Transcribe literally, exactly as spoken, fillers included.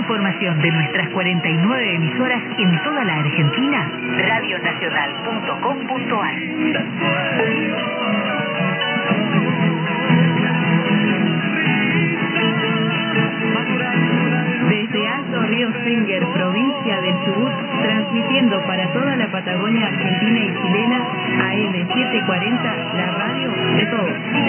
información de nuestras cuarenta y nueve emisoras en toda la Argentina, radio nacional punto com punto ar. Desde Alto Río Senguer, provincia del Chubut, transmitiendo para toda la Patagonia argentina y chilena, A M setecientos cuarenta, la radio de todos.